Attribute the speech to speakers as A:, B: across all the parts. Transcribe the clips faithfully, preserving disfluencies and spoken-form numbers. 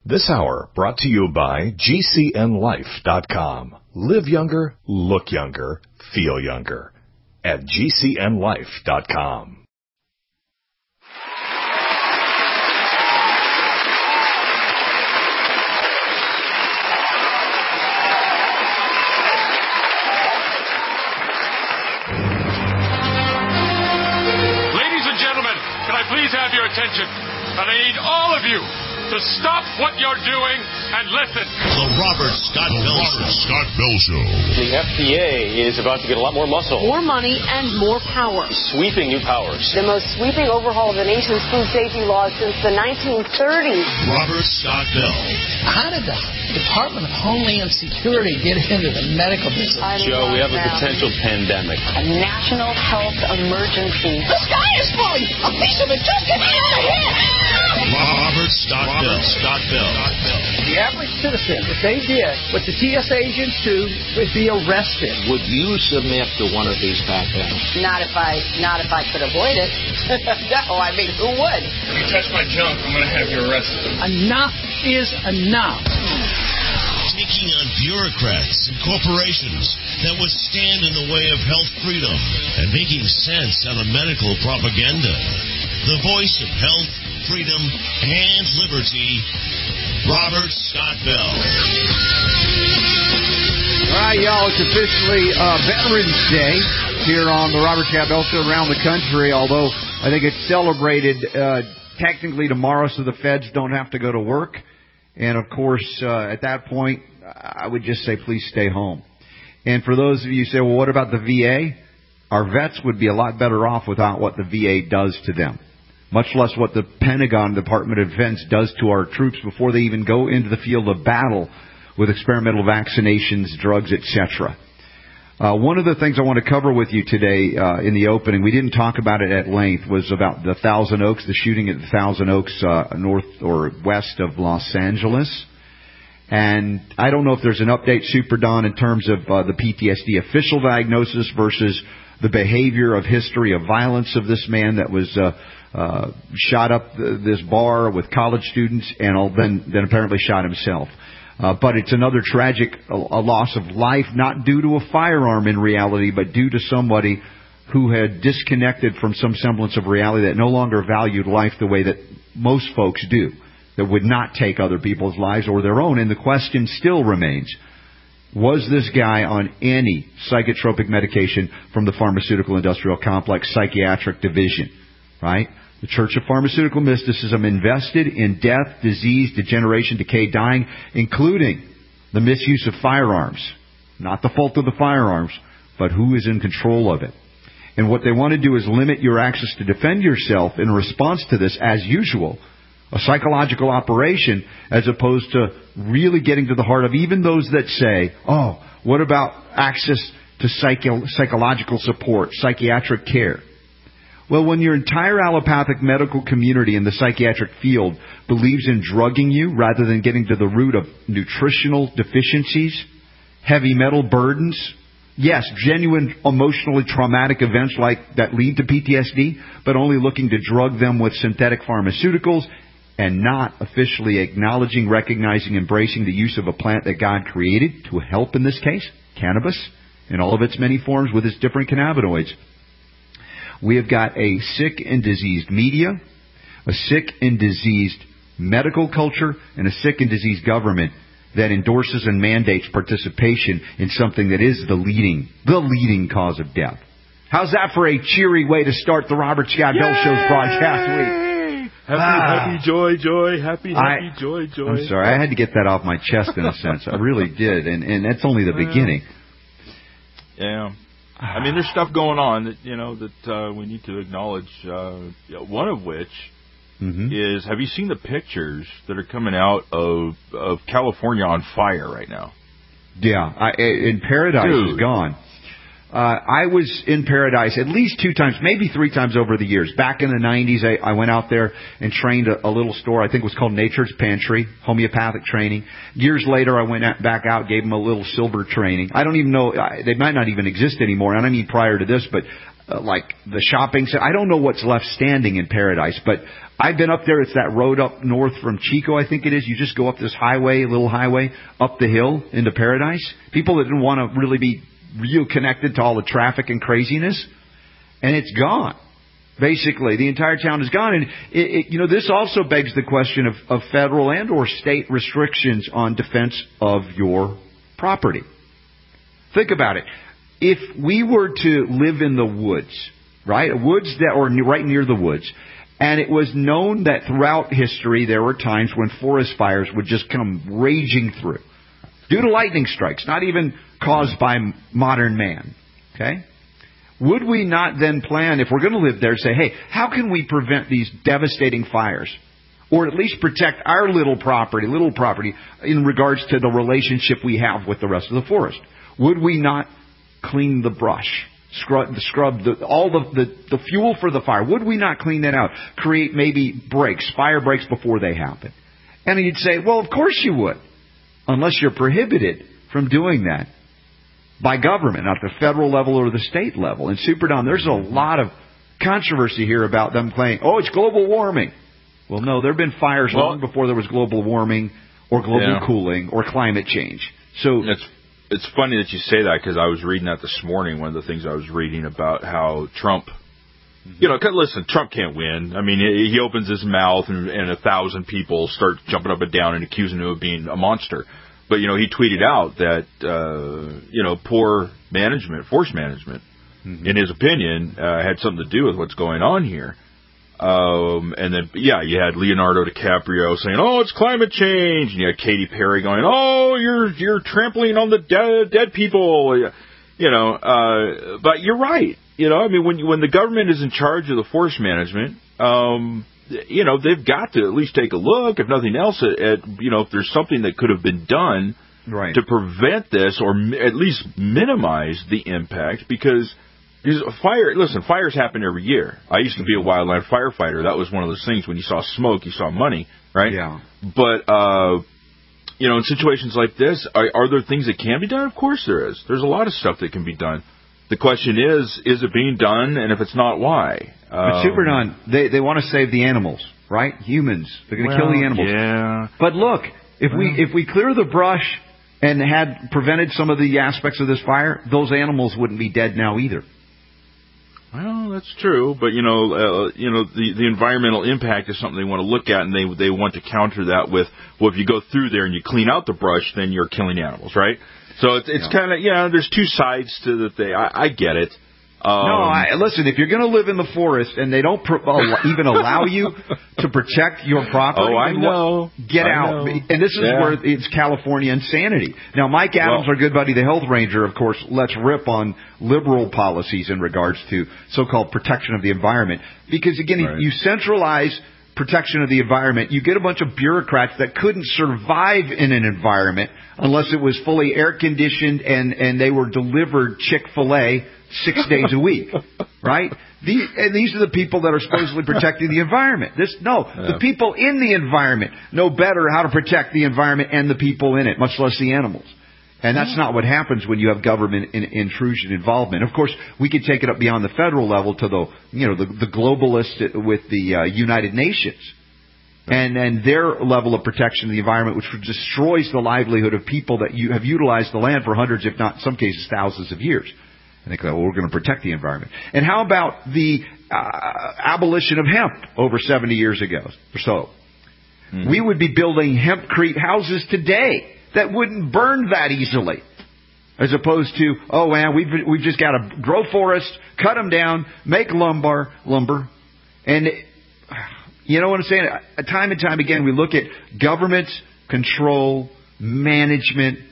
A: This hour brought to you by G C N life dot com. Live younger, look younger, feel younger at G C N life dot com.
B: Ladies and gentlemen, can I please have your attention? And I need all of you to stop what you're doing and listen.
C: The Robert Scott Bell Show. Scott Bell Show.
D: The F D A is about to get a lot more muscle.
E: More money and more power.
D: Sweeping new powers.
E: The most sweeping overhaul of the nation's food safety laws since the nineteen thirties.
C: Robert Scott Bell.
F: How did the Department of Homeland Security get into the medical business?
E: I
D: Joe, we have
E: now.
D: a potential pandemic.
E: A national health emergency.
F: The sky is falling! A piece of it just hit me on the head!
C: Robert Scott Bell. Scott Bell.
F: The average citizen, if they did what the T S A agents do, would be arrested.
G: Would you submit to one of these back panels?
E: Not if I, not if I could avoid it. No, I mean, who would?
B: If you touch my junk, I'm going to have you arrested.
F: Enough is enough.
C: Taking on bureaucrats and corporations that would stand in the way of health freedom and making sense out of medical propaganda. The voice of health, freedom, and liberty, Robert Scott Bell.
H: All right, y'all, it's officially uh, Veterans Day here on the Robert Scott Bell Show around the country, although I think it's celebrated uh, technically tomorrow so the feds don't have to go to work. And, of course, uh, at that point, I would just say please stay home. And for those of you who say, well, what about the V A? Our vets would be a lot better off without what the V A does to them, much less what the Pentagon Department of Defense does to our troops before they even go into the field of battle with experimental vaccinations, drugs, et cetera. Uh, one of the things I want to cover with you today uh, in the opening, we didn't talk about it at length, was about the Thousand Oaks, the shooting at the Thousand Oaks uh, north or west of Los Angeles. And I don't know if there's an update, Super Don, in terms of uh, the P T S D official diagnosis versus the behavior of history of violence of this man that was uh, uh, shot up th- this bar with college students and all, then, then apparently shot himself. Uh, but it's another tragic a, a loss of life, not due to a firearm in reality, but due to somebody who had disconnected from some semblance of reality that no longer valued life the way that most folks do, that would not take other people's lives or their own. And the question still remains, was this guy on any psychotropic medication from the pharmaceutical industrial complex psychiatric division, right? The Church of Pharmaceutical Mysticism invested in death, disease, degeneration, decay, dying, including the misuse of firearms. Not the fault of the firearms, but who is in control of it. And what they want to do is limit your access to defend yourself in response to this, as usual, a psychological operation, as opposed to really getting to the heart of even those that say, oh, what about access to psycho- psychological support, psychiatric care? Well, when your entire allopathic medical community in the psychiatric field believes in drugging you rather than getting to the root of nutritional deficiencies, heavy metal burdens, yes, genuine emotionally traumatic events like that lead to P T S D, but only looking to drug them with synthetic pharmaceuticals and not officially acknowledging, recognizing, embracing the use of a plant that God created to help, in this case, cannabis, in all of its many forms with its different cannabinoids. We have got a sick and diseased media, a sick and diseased medical culture, and a sick and diseased government that endorses and mandates participation in something that is the leading, the leading cause of death. How's that for a cheery way to start the Robert Scott Bell Show's broadcast week?
I: Happy,
H: ah.
I: happy, joy, joy, happy, happy,
H: I,
I: joy, joy.
H: I'm sorry, I had to get that off my chest in a sense. I really did, and, and that's only the beginning.
I: Yeah. I mean, there's stuff going on that, you know, that uh, we need to acknowledge, uh, one of which mm-hmm. is, have you seen the pictures that are coming out of, of California on fire right now?
H: Yeah, I, in Paradise
I: Dude.
H: is gone. Uh, I was in Paradise at least two times, maybe three times over the years. Back in the nineties, I, I went out there and trained a, a little store. I think it was called Nature's Pantry, homeopathic training. Years later, I went back out, gave them a little silver training. I don't even know, they might not even exist anymore. And I mean prior to this, but uh, like the shopping center. I don't know what's left standing in Paradise, but I've been up there. It's that road up north from Chico, I think it is. You just go up this highway, little highway, up the hill into Paradise. People that didn't want to really be real connected to all the traffic and craziness. And it's gone. Basically, the entire town is gone. And, it, it, you know, this also begs the question of, of federal and or state restrictions on defense of your property. Think about it. If we were to live in the woods, right, woods that or right near the woods, and it was known that throughout history there were times when forest fires would just come raging through due to lightning strikes, not even caused by modern man. Okay? Would we not then plan, if we're going to live there, say, hey, how can we prevent these devastating fires? Or at least protect our little property, little property, in regards to the relationship we have with the rest of the forest? Would we not clean the brush? Scrub, scrub the, all the, the, the fuel for the fire. Would we not clean that out? Create maybe breaks, fire breaks before they happen. And you'd say, well, of course you would. Unless you're prohibited from doing that by government, at the federal level or the state level. And Super Don, there's a lot of controversy here about them claiming, oh, it's global warming. Well, no, there have been fires well, long before there was global warming or global yeah. cooling or climate change. So
I: it's It's funny that you say that because I was reading that this morning. One of the things I was reading about how Trump, mm-hmm. you know, listen, Trump can't win. I mean, he opens his mouth and, and a thousand people start jumping up and down and accusing him of being a monster. But, you know, he tweeted out that, uh, you know, poor management, force management, mm-hmm. in his opinion, uh, had something to do with what's going on here. Um, and then, yeah, you had Leonardo DiCaprio saying, oh, it's climate change. And you had Katy Perry going, oh, you're you're trampling on the dead, dead people. You know, uh, but you're right. You know, I mean, when you, when the government is in charge of the forest management, um, you know, they've got to at least take a look, if nothing else, at, at you know, if there's something that could have been done
H: right.
I: to prevent this or m- at least minimize the impact, because fire, listen, fires happen every year. I used to be a wildland firefighter. That was one of those things when you saw smoke, you saw money, right?
H: Yeah.
I: But, uh, you know, in situations like this, are, are there things that can be done? Of course there is. There's a lot of stuff that can be done. The question is, is it being done? And if it's not, why?
H: But
I: um,
H: Super Don, they, they want to save the animals, right? Humans. They're going to
I: well,
H: kill the animals.
I: Yeah.
H: But look, if
I: well.
H: we if we clear the brush and had prevented some of the aspects of this fire, those animals wouldn't be dead now either.
I: Well, that's true, but you know, uh, you know, the the environmental impact is something they want to look at, and they they want to counter that with, well, if you go through there and you clean out the brush, then you're killing animals, right? So it's it's yeah. kind of yeah. There's two sides to the thing. I, I get it. Um,
H: no, I, listen. If you're going to live in the forest and they don't pro- even allow you to protect your property,
I: oh, I know.
H: Get
I: I
H: out.
I: know.
H: And this is
I: yeah.
H: where it's California insanity. Now, Mike Adams, well, our good buddy, the health ranger, of course, lets rip on liberal policies in regards to so-called protection of the environment. Because again, right. you centralize protection of the environment, you get a bunch of bureaucrats that couldn't survive in an environment unless it was fully air-conditioned and, and they were delivered Chick-fil-A six days a week, right? The, and these are the people that are supposedly protecting the environment. This no, yeah. the people in the environment know better how to protect the environment and the people in it, much less the animals. And that's not what happens when you have government in, intrusion involvement. Of course, we could take it up beyond the federal level to the, you know, the, the globalists with the uh, United Nations. And, and their level of protection of the environment, which destroys the livelihood of people that you have utilized the land for hundreds, if not in some cases thousands of years. And they go, well, we're going to protect the environment. And how about the uh, abolition of hemp over seventy years ago or so? Mm-hmm. We would be building hempcrete houses today that wouldn't burn that easily, as opposed to, oh, man, we've, we've just got to grow forests, cut them down, make lumber, lumber. And, you know what I'm saying? Time and time again, we look at governments, control, management,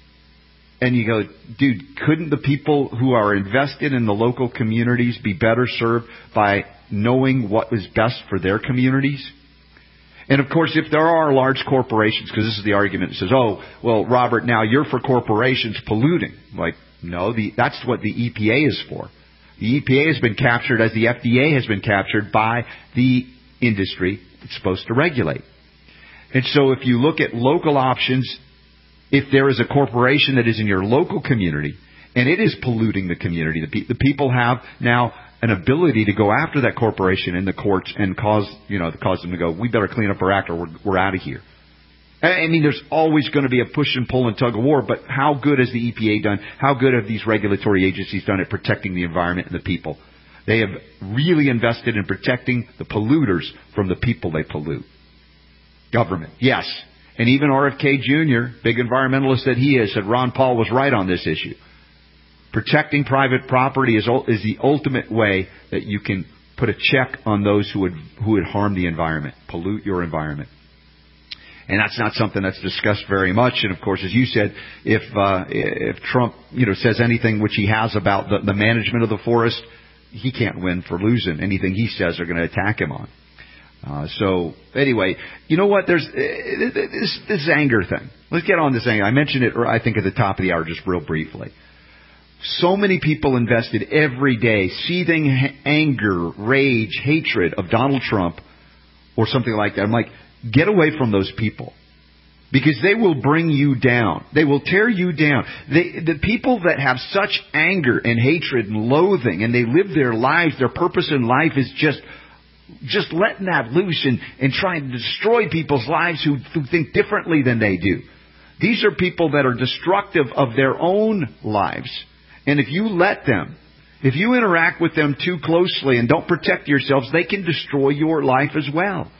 H: and you go, dude, couldn't the people who are invested in the local communities be better served by knowing what is best for their communities? And, of course, if there are large corporations, because this is the argument that says, oh, well, Robert, now you're for corporations polluting. Like, no, the, that's what the E P A is for. The E P A has been captured, as the F D A has been captured, by the industry it's supposed to regulate. And so if you look at local options, if there is a corporation that is in your local community and it is polluting the community, the, pe- the people have now an ability to go after that corporation in the courts and cause, you know, cause them to go, we better clean up our act or we're, we're out of here. I mean, there's always going to be a push and pull and tug of war, but how good has the E P A done? How good have these regulatory agencies done at protecting the environment and the people? They have really invested in protecting the polluters from the people they pollute. Government, yes. And even R F K Junior, big environmentalist that he is, said Ron Paul was right on this issue. Protecting private property is, is the ultimate way that you can put a check on those who would who would harm the environment, pollute your environment. And that's not something that's discussed very much. And of course, as you said, if uh, if Trump, you know, says anything which he has about the, the management of the forest, he can't win for losing. Anything he says, they're going to attack him on. Uh, so anyway, you know what? There's uh, this, this anger thing. Let's get on this anger. I mentioned it, I think, at the top of the hour, just real briefly. So many people invested every day, seething anger, rage, hatred of Donald Trump or something like that. I'm like, get away from those people, because they will bring you down. They will tear you down. They, the people that have such anger and hatred and loathing, and they live their lives, their purpose in life is just just letting that loose and, and trying to destroy people's lives who, who think differently than they do. These are people that are destructive of their own lives. And if you let them, if you interact with them too closely and don't protect yourselves, they can destroy your life as well.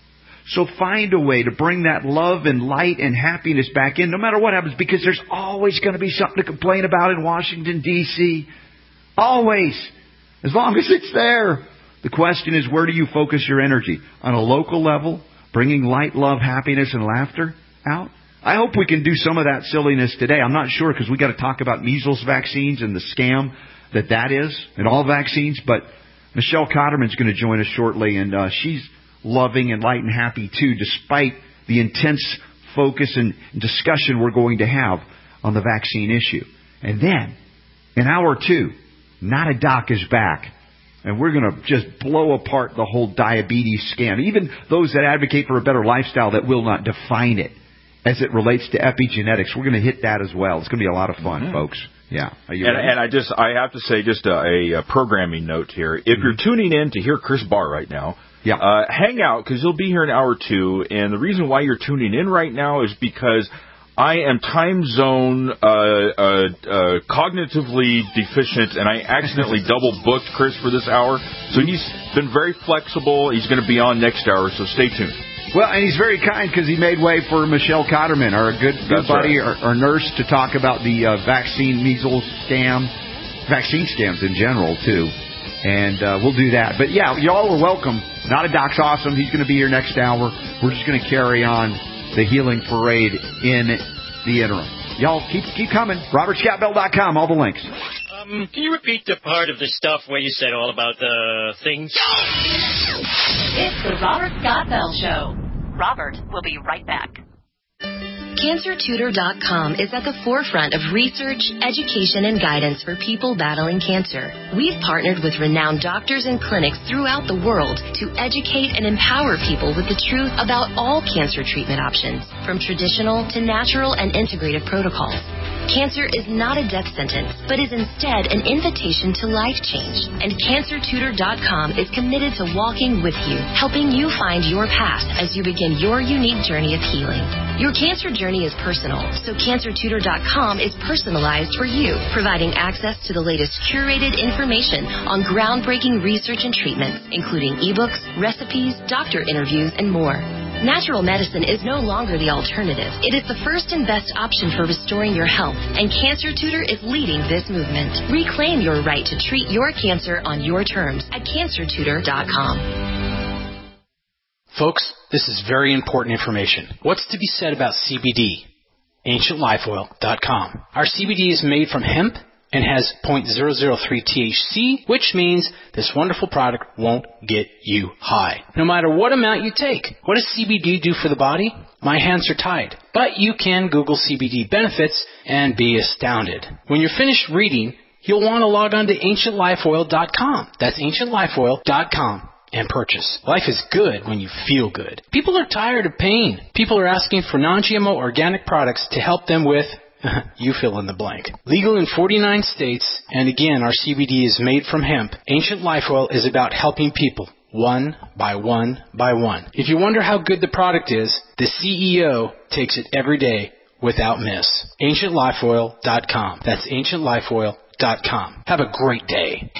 H: So find a way to bring that love and light and happiness back in, no matter what happens, because there's always going to be something to complain about in Washington, D C Always. As long as it's there. The question is, where do you focus your energy? On a local level, bringing light, love, happiness, and laughter out? I hope we can do some of that silliness today. I'm not sure, because we got to talk about measles vaccines and the scam that that is, and all vaccines. But Michelle Cotterman's going to join us shortly, and uh, she's loving and light and happy too, despite the intense focus and discussion we're going to have on the vaccine issue. And then, in hour two, Not a Doc is back. And we're going to just blow apart the whole diabetes scam. Even those that advocate for a better lifestyle that will not define it as it relates to epigenetics. We're going to hit that as well. It's going to be a lot of fun, mm-hmm. folks. Yeah. Are you
I: and,
H: ready?
I: and I just, I have to say just a, a programming note here. If mm-hmm. you're tuning in to hear Chris Barr right now, yeah. uh, hang out, because he'll be here in hour two. And the reason why you're tuning in right now is because I am time zone uh, uh, uh, cognitively deficient, and I accidentally double booked Chris for this hour. So he's been very flexible. He's going to be on next hour, so stay tuned.
H: Well, and he's very kind, because he made way for Michelle Cotterman, our good, good buddy, right. our, our nurse, to talk about the uh, vaccine measles scam, vaccine scams in general, too. And uh, we'll do that. But, yeah, y'all are welcome. Not a Doc's awesome. He's going to be here next hour. We're just going to carry on the healing parade in the interim. Y'all keep keep coming. Robert Scott Bell dot com, all the links.
J: Um, can you repeat the part of the stuff where you said all about the things?
K: It's the Robert Scott Bell Show. Robert will be right back. Cancer Tutor dot com is at the forefront of research, education, and guidance for people battling cancer. We've partnered with renowned doctors and clinics throughout the world to educate and empower people with the truth about all cancer treatment options, from traditional to natural and integrative protocols. Cancer is not a death sentence, but is instead an invitation to life change. And Cancer Tutor dot com is committed to walking with you, helping you find your path as you begin your unique journey of healing. Your cancer journey is personal, so Cancer Tutor dot com is personalized for you, providing access to the latest curated information on groundbreaking research and treatments, including ebooks, recipes, doctor interviews, and more. Natural medicine is no longer the alternative. It is the first and best option for restoring your health, and Cancer Tutor is leading this movement. Reclaim your right to treat your cancer on your terms at Cancer Tutor dot com.
L: Folks, this is very important information. What's to be said about C B D? Ancient Life Oil dot com. Our C B D is made from hemp and has zero point zero zero three T H C, which means this wonderful product won't get you high, no matter what amount you take. What does C B D do for the body? My hands are tied. But you can Google C B D benefits and be astounded. When you're finished reading, you'll want to log on to Ancient Life Oil dot com. That's Ancient Life Oil dot com. And purchase. Life is good when you feel good. People are tired of pain. People are asking for non G M O organic products to help them with You fill in the blank. Legal in forty-nine states, and again, our C B D is made from hemp. Ancient Life Oil is about helping people, one by one by one. If you wonder how good the product is, the C E O takes it every day without miss. ancient life oil dot com. That's ancient life oil dot com. Have a great day.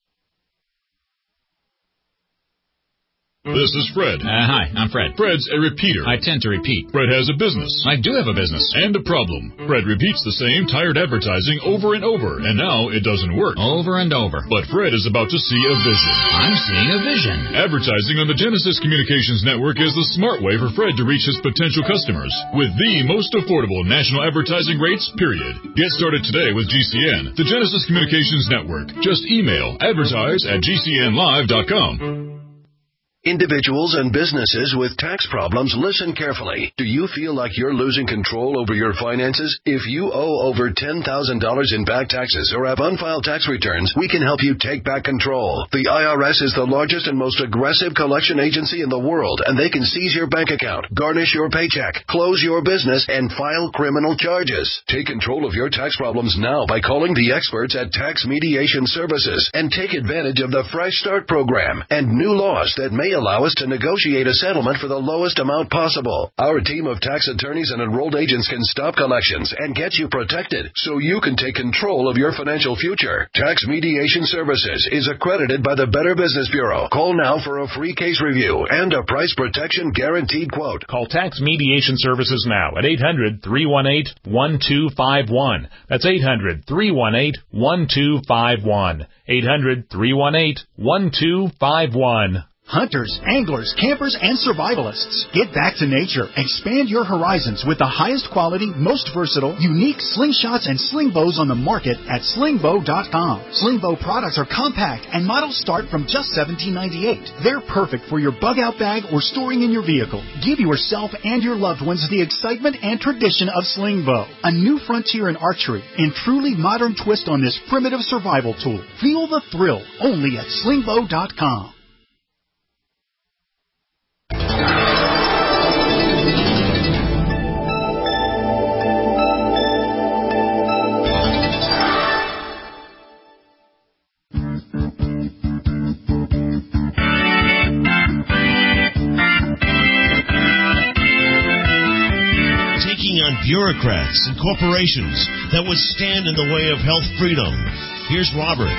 M: This is Fred.
N: Uh, hi, I'm Fred.
M: Fred's a repeater.
N: I tend to repeat.
M: Fred has a business.
N: I do have a business.
M: And a problem. Fred repeats the same tired advertising over and over, and now it doesn't work.
N: Over and over.
M: But Fred is about to see a vision.
N: I'm seeing a vision.
M: Advertising on the Genesis Communications Network is the smart way for Fred to reach his potential customers with the most affordable national advertising rates, period. Get started today with G C N, the Genesis Communications Network. Just email advertise at g c n live dot com.
O: Individuals and businesses with tax problems, listen carefully. Do you feel like you're losing control over your finances? If you owe over ten thousand dollars in back taxes or have unfiled tax returns, we can help you take back control. The I R S is the largest and most aggressive collection agency in the world, and they can seize your bank account, garnish your paycheck, close your business, and file criminal charges. Take control of your tax problems now by calling the experts at Tax Mediation Services and take advantage of the Fresh Start program and new laws that may allow us to negotiate a settlement for the lowest amount possible. Our team of tax attorneys and enrolled agents can stop collections and get you protected so you can take control of your financial future. Tax Mediation Services is accredited by the Better Business Bureau. Call now for a free case review and a price protection guaranteed quote.
P: Call Tax Mediation Services now at eight hundred, three one eight, one two five one. That's eight hundred, three one eight, one two five one. eight hundred, three one eight, one two five one.
Q: Hunters, anglers, campers, and survivalists. Get back to nature. Expand your horizons with the highest quality, most versatile, unique slingshots and sling bows on the market at sling bow dot com. Sling bow products are compact and models start from just seventeen ninety-eight. They're perfect for your bug out bag or storing in your vehicle. Give yourself and your loved ones the excitement and tradition of sling bow. A new frontier in archery and truly modern twist on this primitive survival tool. Feel the thrill only at sling bow dot com.
C: Bureaucrats and corporations that would stand in the way of health freedom. Here's Robert.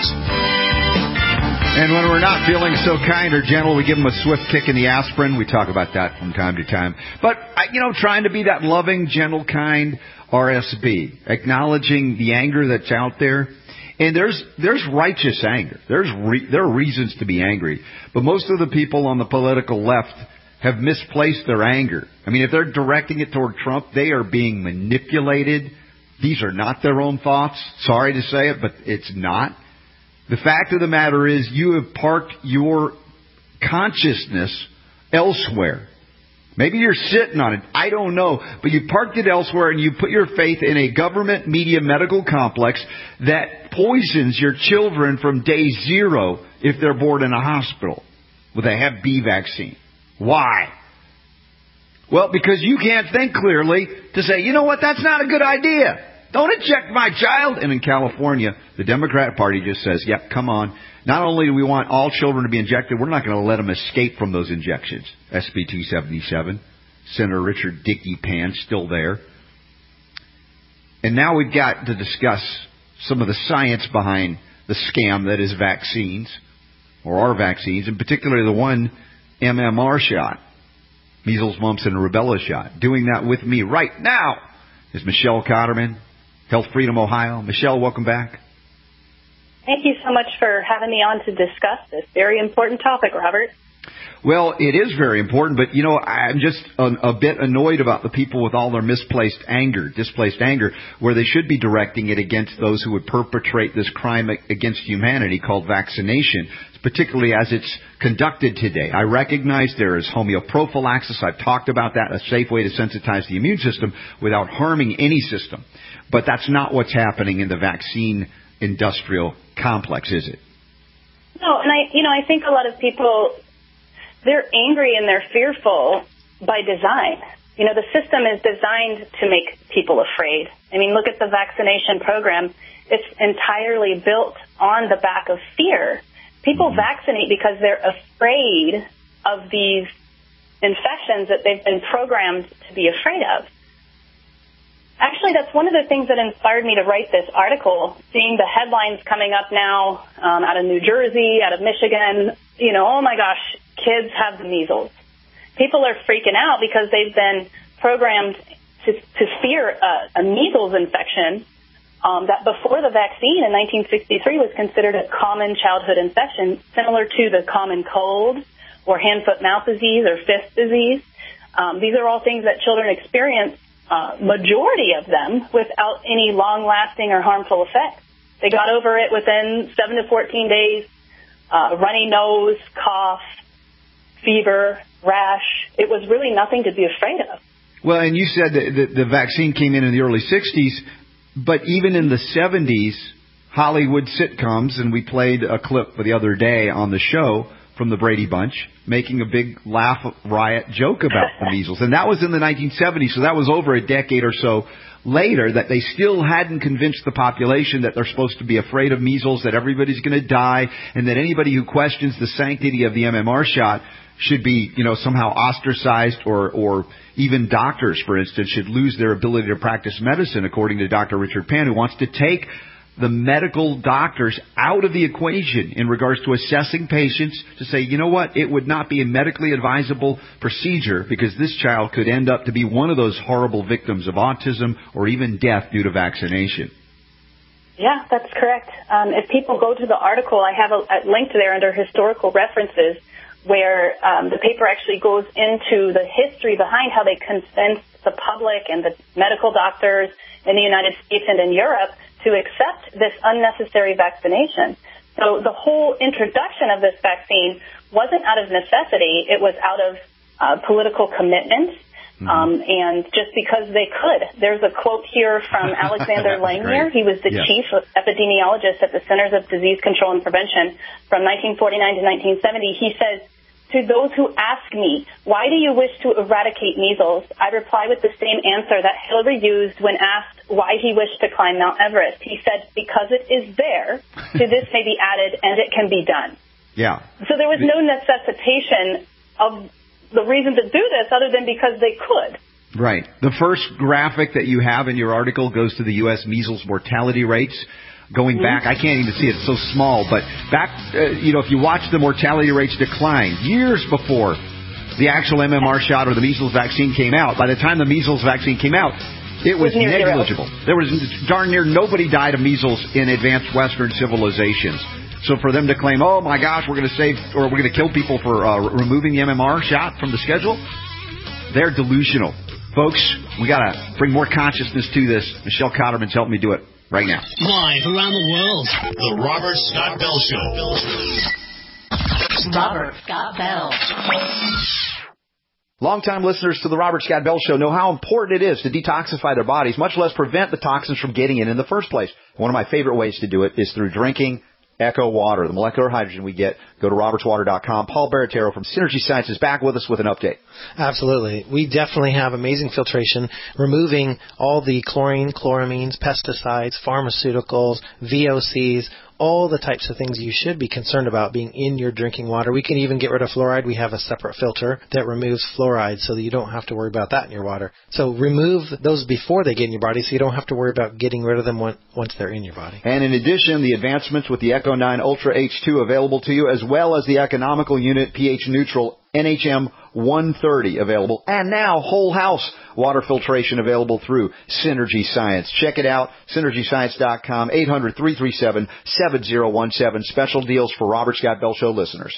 H: And when we're not feeling so kind or gentle, we give them a swift kick in the aspirin. We talk about that from time to time. But, you know, trying to be that loving, gentle, kind R S B, acknowledging the anger that's out there. And there's there's righteous anger. There's re- there are reasons to be angry. But most of the people on the political left have misplaced their anger. I mean, if they're directing it toward Trump, they are being manipulated. These are not their own thoughts. Sorry to say it, but it's not. The fact of the matter is you have parked your consciousness elsewhere. Maybe you're sitting on it. I don't know. But you parked it elsewhere and you put your faith in a government media medical complex that poisons your children from day zero if they're born in a hospital with a Hep B vaccine. Why? Well, because you can't think clearly to say, you know what, that's not a good idea. Don't inject my child. And in California, the Democrat Party just says, yep, come on. Not only do we want all children to be injected, we're not going to let them escape from those injections. S B two seventy-seven, Senator Richard Dickey Pants still there. And now we've got to discuss some of the science behind the scam that is vaccines, or our vaccines, in particular the one M M R shot, measles, mumps, and rubella shot. Doing that with me right now is Michelle Cotterman, Health Freedom Ohio. Michelle, welcome back.
R: Thank you so much for having me on to discuss this very important topic, Robert.
H: Well, it is very important, but, you know, I'm just a, a bit annoyed about the people with all their misplaced anger, displaced anger, where they should be directing it against those who would perpetrate this crime against humanity called vaccination, particularly as it's conducted today. I recognize there is homeoprophylaxis. I've talked about that, a safe way to sensitize the immune system without harming any system. But that's not what's happening in the vaccine industrial complex, is it?
R: No, and I, you know, I think a lot of people, they're angry and they're fearful by design You know, the system is designed to make people afraid. I mean, look at the vaccination program. It's entirely built on the back of fear. People vaccinate because they're afraid of these infections that they've been programmed to be afraid of. Actually, that's one of the things that inspired me to write this article, seeing the headlines coming up now um, out of New Jersey, out of Michigan. You know, oh my gosh, kids have the measles. People are freaking out because they've been programmed to, to fear a, a measles infection um, that before the vaccine in nineteen sixty-three was considered a common childhood infection, similar to the common cold or hand, foot, mouth disease or fist disease. Um, these are all things that children experience, uh, majority of them, without any long-lasting or harmful effects. They got over it within seven to fourteen days, uh, runny nose, cough, fever, rash. It was really nothing to be afraid of.
H: Well, and you said that the, the vaccine came in in the early sixties, but even in the seventies, Hollywood sitcoms, and we played a clip the other day on the show from the Brady Bunch, making a big laugh riot joke about the measles. And that was in the nineteen seventies, so that was over a decade or so later, that they still hadn't convinced the population that they're supposed to be afraid of measles, that everybody's going to die, and that anybody who questions the sanctity of the M M R shot should be, you know, somehow ostracized, or, or even doctors, for instance, should lose their ability to practice medicine, according to Doctor Richard Pan, who wants to take the medical doctors out of the equation in regards to assessing patients, to say, you know what, it would not be a medically advisable procedure because this child could end up to be one of those horrible victims of autism or even death due to vaccination.
R: Yeah, that's correct. Um, if people go to the article, I have a, a link there under historical references, where um, the paper actually goes into the history behind how they convinced the public and the medical doctors in the United States and in Europe to accept this unnecessary vaccination. So the whole introduction of this vaccine wasn't out of necessity. It was out of uh, political commitment, mm-hmm. um, and just because they could. There's a quote here from Alexander Langmuir. He was the yeah. chief epidemiologist at the Centers of Disease Control and Prevention from nineteen forty-nine to nineteen seventy. He says, "To those who ask me, why do you wish to eradicate measles? I reply with the same answer that Hillary used when asked why he wished to climb Mount Everest. He said, because it is there, to this may be added, and it can be done."
H: Yeah.
R: So there was no necessitation of the reason to do this other than because they could.
H: Right. The first graphic that you have in your article goes to the U S measles mortality rates. Going back, I can't even see it, it's so small, but back, uh, you know, if you watch the mortality rates decline years before the actual M M R shot or the measles vaccine came out, by the time the measles vaccine came out, it was negligible. There was darn near nobody died of measles in advanced Western civilizations. So for them to claim, oh my gosh, we're going to save, or we're going to kill people for uh, removing the M M R shot from the schedule, they're delusional. Folks, we got to bring more consciousness to this. Michelle Cotterman's helping me do it right now.
C: Live around the world, The Robert Scott Bell Show.
K: Robert Scott Bell.
H: Longtime listeners to the Robert Scott Bell Show know how important it is to detoxify their bodies, much less prevent the toxins from getting in in the first place. One of my favorite ways to do it is through drinking Echo Water, the molecular hydrogen we get. Go to roberts water dot com. Paul Baratero from Synergy Science is back with us with an update.
S: Absolutely. We definitely have amazing filtration, removing all the chlorine, chloramines, pesticides, pharmaceuticals, V O Cs, all the types of things you should be concerned about being in your drinking water. We can even get rid of fluoride. We have a separate filter that removes fluoride so that you don't have to worry about that in your water. So remove those before they get in your body so you don't have to worry about getting rid of them once they're in your body.
H: And in addition, the advancements with the Echo nine Ultra H two available to you, as well as the economical unit pH neutral N H M one thirty available, and now whole house water filtration available through Synergy Science. Check it out, synergy science dot com, eight hundred, three three seven, seven zero one seven. Special deals for Robert Scott Bell Show listeners.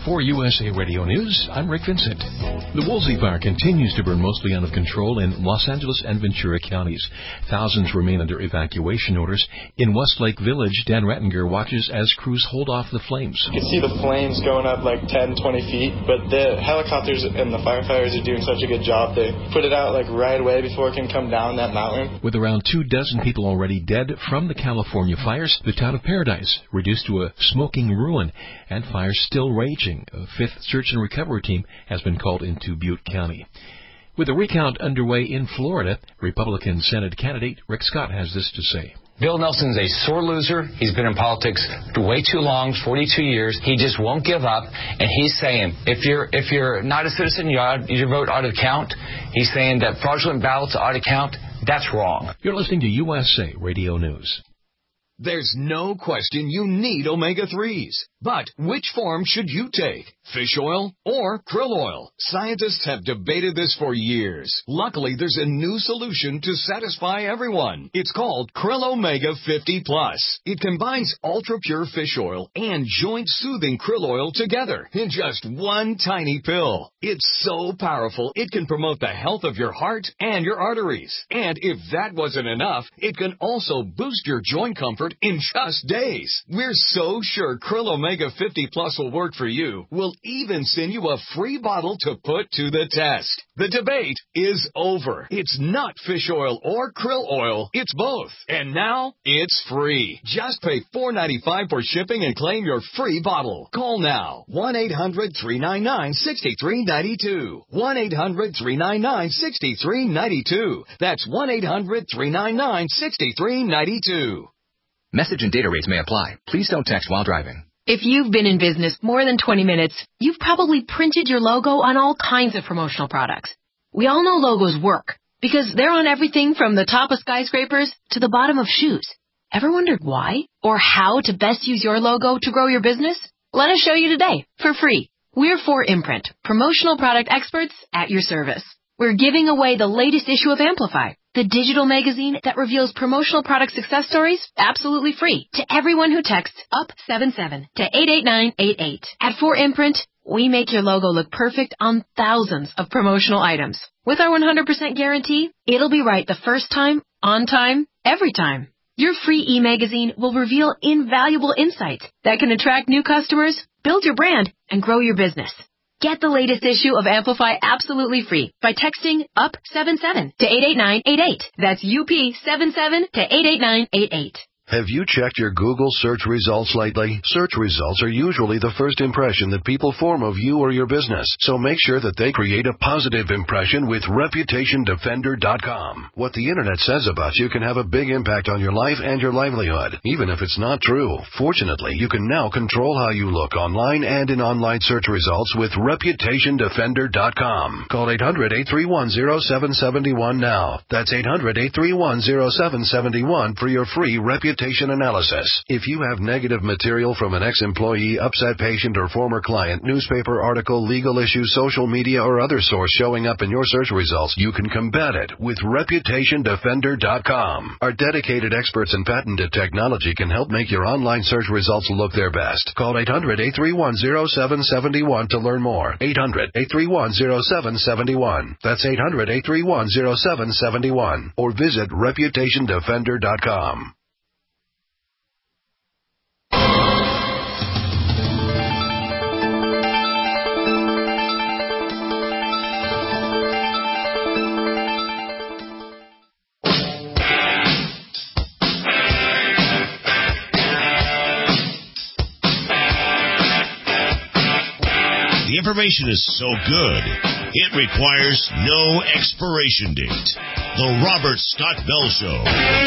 T: For U S A Radio News, I'm Rick Vincent. The Woolsey Fire continues to burn mostly out of control in Los Angeles and Ventura counties. Thousands remain under evacuation orders. In Westlake Village, Dan Rattinger watches as crews hold off the flames.
U: You can see the flames going up like ten, twenty feet, but the helicopters and the firefighters are doing such a good job. They put it out like right away before it can come down that mountain.
T: With around two dozen people already dead from the California fires, the town of Paradise reduced to a smoking ruin, and fires still raging. A fifth search and recovery team has been called into Butte County. With a recount underway in Florida, Republican Senate candidate Rick Scott has this to say.
V: Bill Nelson's a sore loser. He's been in politics way too long, forty-two years. He just won't give up, and he's saying if you're if you're not a citizen, you ought, your vote ought to count. He's saying that fraudulent ballots ought to count. That's wrong.
T: You're listening to U S A Radio News.
W: There's no question you need omega threes. But which form should you take? Fish oil or krill oil? Scientists have debated this for years. Luckily, there's a new solution to satisfy everyone. It's called Krill Omega fifty plus. It combines ultra-pure fish oil and joint-soothing krill oil together in just one tiny pill. It's so powerful, it can promote the health of your heart and your arteries. And if that wasn't enough, it can also boost your joint comfort in just days. We're so sure Krill Omega fifty plus will work for you. We'll even send you a free bottle to put to the test. The debate is over. It's not fish oil or krill oil. It's both. And now it's free. Just pay four dollars and ninety-five cents for shipping and claim your free bottle. Call now. one eight hundred three nine nine six three nine two. one eight hundred three nine nine six three nine two. That's one eight hundred three nine nine six three nine two.
X: Message and data rates may apply. Please don't text while driving.
Y: If you've been in business more than twenty minutes, you've probably printed your logo on all kinds of promotional products. We all know logos work because they're on everything from the top of skyscrapers to the bottom of shoes. Ever wondered why or how to best use your logo to grow your business? Let us show you today for free. We're four Imprint, promotional product experts at your service. We're giving away the latest issue of Amplify, the digital magazine that reveals promotional product success stories absolutely free to everyone who texts up seven seven to eight eight nine eight eight. At four Imprint, we make your logo look perfect on thousands of promotional items. With our one hundred percent guarantee, it'll be right the first time, on time, every time. Your free e-magazine will reveal invaluable insights that can attract new customers, build your brand, and grow your business. Get the latest issue of Amplify absolutely free by texting up seven seven to eight eight nine eight eight. That's U P seven seven to eight eight nine eight eight.
O: Have you checked your Google search results lately? Search results are usually the first impression that people form of you or your business, so make sure that they create a positive impression with Reputation Defender dot com. What the Internet says about you can have a big impact on your life and your livelihood, even if it's not true. Fortunately, you can now control how you look online and in online search results with Reputation Defender dot com. Call eight hundred eight three one zero seven seven one now. That's eight hundred eight three one zero seven seven one for your free Reputation analysis. If you have negative material from an ex-employee, upset patient, or former client, newspaper article, legal issue, social media, or other source showing up in your search results, you can combat it with Reputation Defender dot com. Our dedicated experts and patented technology can help make your online search results look their best. Call eight hundred eight three one zero seven seven one to learn more. eight hundred eight three one zero seven seven one. That's eight hundred eight three one zero seven seven one. Or visit Reputation Defender dot com.
C: The information is so good, it requires no expiration date. The Robert Scott Bell Show.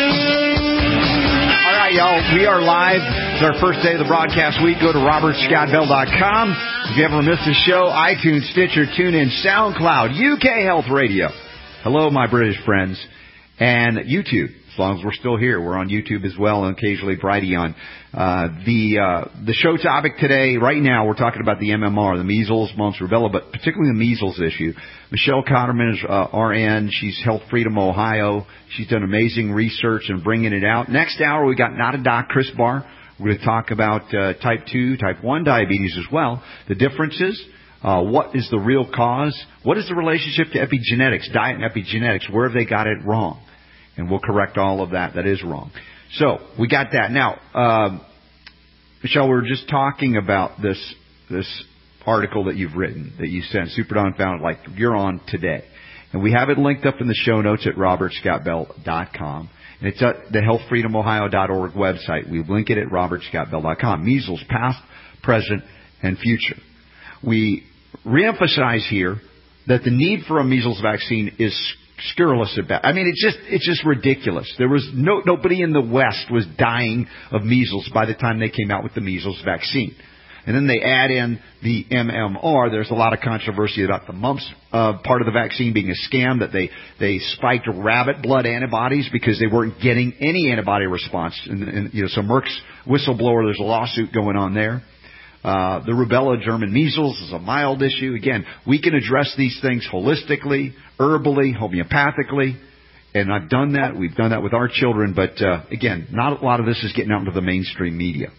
H: All right, y'all. We are live. It's our first day of the broadcast week. Go to robert scott bell dot com. If you ever missed the show, iTunes, Stitcher, TuneIn, SoundCloud, U K Health Radio. Hello, my British friends. And YouTube. As long as we're still here, we're on YouTube as well, and occasionally Brighteon. Uh, the uh, the show topic today, right now, we're talking about the M M R, the measles, mumps, rubella, but particularly the measles issue. Michelle Cotterman is uh, R N. She's Health Freedom Ohio. She's done amazing research and bringing it out. Next hour, we got Not a Doc, Chris Barr. We're going to talk about uh, type two, type one diabetes as well, the differences, uh, what is the real cause, what is the relationship to epigenetics, diet and epigenetics, where have they got it wrong? And we'll correct all of that that is wrong. So, we got that. Now, uh, Michelle, we were just talking about this this article that you've written, that you sent, Super Don found, like you're on today. And we have it linked up in the show notes at robert scott bell dot com. And it's at the health freedom ohio dot org website. We link it at robert scott bell dot com. Measles, past, present, and future. We reemphasize here that the need for a measles vaccine is scurrilous about. I mean, it's just it's just ridiculous. There was no nobody in the West was dying of measles by the time they came out with the measles vaccine. And then they add in the M M R. There's a lot of controversy about the mumps uh, part of the vaccine being a scam, that they, they spiked rabbit blood antibodies because they weren't getting any antibody response. And, and you know, so Merck's whistleblower, there's a lawsuit going on there. Uh, the rubella, German measles is a mild issue. Again, we can address these things holistically, herbally, homeopathically. And I've done that. We've done that with our children. But, uh, again, not a lot of this is getting out into the mainstream media.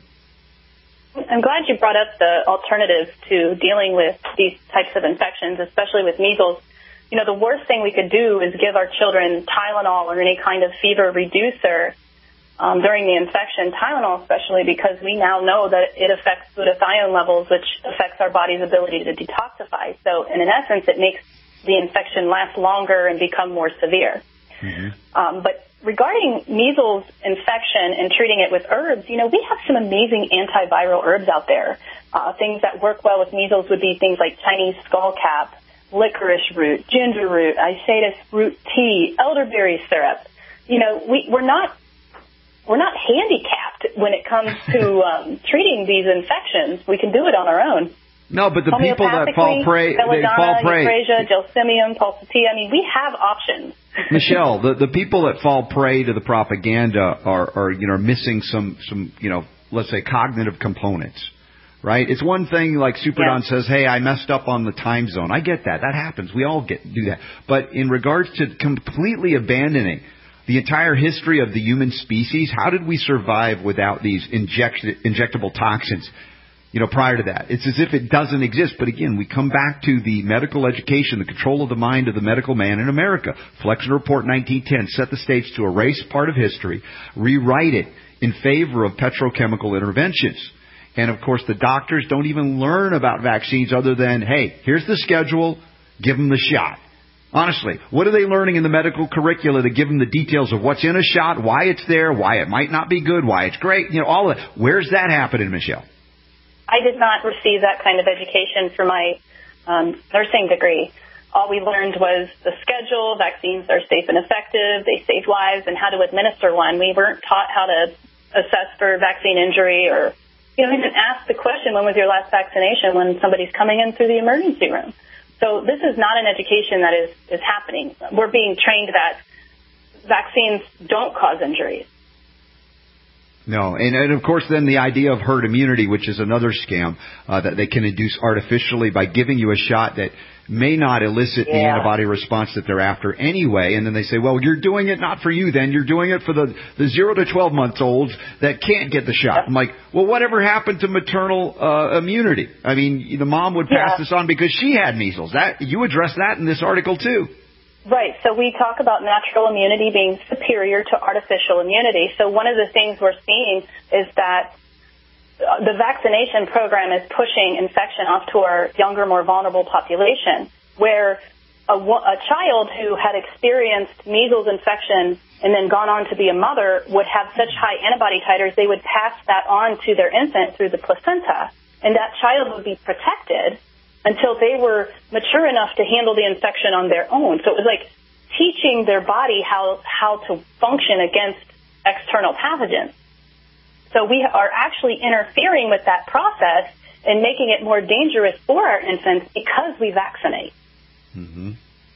R: I'm glad you brought up the alternatives to dealing with these types of infections, especially with measles. You know, the worst thing we could do is give our children Tylenol or any kind of fever reducer um, during the infection, Tylenol especially, because we now know that it affects glutathione levels, which affects our body's ability to detoxify. So, in essence, it makes the infection last longer and become more severe. Mm-hmm. Um, but regarding measles infection and treating it with herbs, you know, we have some amazing antiviral herbs out there. Uh, things that work well with measles would be things like Chinese skullcap, licorice root, ginger root, Isatis root tea, elderberry syrup. You know, we, we're not we're not handicapped when it comes to um, treating these infections. We can do it on our own.
H: No, but the people that fall prey, they fall prey.
R: Euphrasia, Gelsemium, Pulsatilla, I mean, we have options.
H: Michelle, the, the people that fall prey to the propaganda are, are, you know, missing some, some, you know, let's say cognitive components, right? It's one thing like Super Don yeah. says, hey, I messed up on the time zone. I get that. That happens. We all get do that. But in regards to completely abandoning the entire history of the human species, how did we survive without these inject, injectable toxins? You know, prior to that, it's as if it doesn't exist. But again, we come back to the medical education, the control of the mind of the medical man in America. Flexner Report nineteen ten set the stage to erase part of history, rewrite it in favor of petrochemical interventions. And of course, the doctors don't even learn about vaccines other than, hey, here's the schedule, give them the shot. Honestly, what are they learning in the medical curricula to give them the details of what's in a shot, why it's there, why it might not be good, why it's great? You know, all of that. Where's that happening, Michelle?
R: I did not receive that kind of education for my um, nursing degree. All we learned was the schedule, vaccines are safe and effective, they save lives, and how to administer one. We weren't taught how to assess for vaccine injury or, you know, even ask the question, when was your last vaccination, when somebody's coming in through the emergency room. So this is not an education that is, is happening. We're being trained that vaccines don't cause injuries.
H: No, and, and of course then the idea of herd immunity, which is another scam uh, that they can induce artificially by giving you a shot that may not elicit yeah. the antibody response that they're after anyway. And then they say, well, you're doing it not for you then. You're doing it for the, the zero to twelve month olds that can't get the shot. I'm like, well, whatever happened to maternal uh, immunity? I mean, the mom would pass yeah. this on because she had measles. That you address that in this article too.
R: Right. So we talk about natural immunity being superior to artificial immunity. So one of the things we're seeing is that the vaccination program is pushing infection off to our younger, more vulnerable population, where a, a child who had experienced measles infection and then gone on to be a mother would have such high antibody titers, they would pass that on to their infant through the placenta, and that child would be protected until they were mature enough to handle the infection on their own. So it was like teaching their body how, how to function against external pathogens. So we are actually interfering with that process and making it more dangerous for our infants because we vaccinate.
H: Mm-hmm.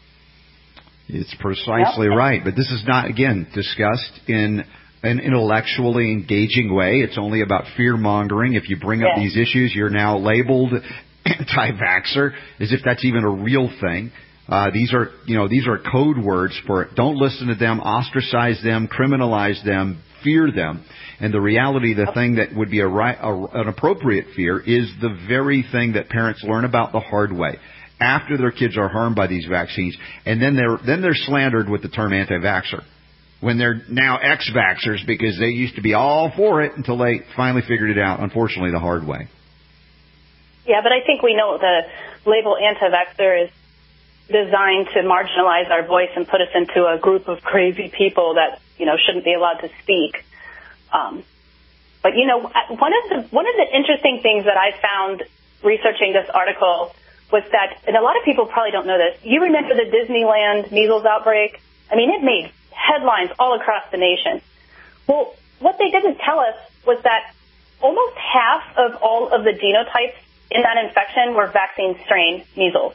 H: It's precisely yep. right. But this is not, again, discussed in an intellectually engaging way. It's only about fear-mongering. If you bring up yes. these issues, you're now labeled anti-vaxxer, as if that's even a real thing. Uh, these are, you know, these are code words for it. Don't listen to them, ostracize them, criminalize them, fear them. And the reality, the thing that would be a, right, a, an appropriate fear is the very thing that parents learn about the hard way after their kids are harmed by these vaccines. And then they're, then they're slandered with the term anti-vaxxer when they're now ex-vaxxers because they used to be all for it until they finally figured it out, unfortunately, the hard way.
R: Yeah, but I think we know the label anti-vaxxer is designed to marginalize our voice and put us into a group of crazy people that, you know, shouldn't be allowed to speak. Um, but, you know, one of the one of the interesting things that I found researching this article was that, and a lot of people probably don't know this, you remember the Disneyland measles outbreak? I mean, it made headlines all across the nation. Well, what they didn't tell us was that almost half of all of the genotypes in that infection were vaccine strain measles.